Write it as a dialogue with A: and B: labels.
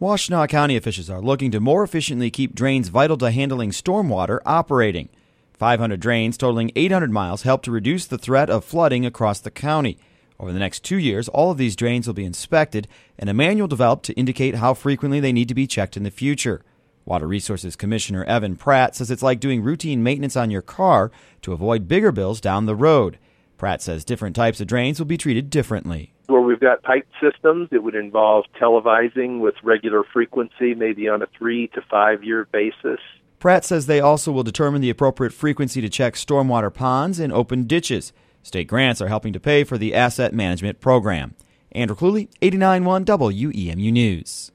A: Washtenaw County officials are looking to more efficiently keep drains vital to handling stormwater operating. 500 drains totaling 800 miles help to reduce the threat of flooding across the county. Over the next 2 years, all of these drains will be inspected and a manual developed to indicate how frequently they need to be checked in the future. Water Resources Commissioner Evan Pratt says it's like doing routine maintenance on your car to avoid bigger bills down the road. Pratt says different types of drains will be treated differently.
B: Where we've got pipe systems, it would involve televising with regular frequency, maybe on a 3 to 5 year basis.
A: Pratt says they also will determine the appropriate frequency to check stormwater ponds and open ditches. State grants are helping to pay for the asset management program. Andrew Cluley, 89.1 WEMU News.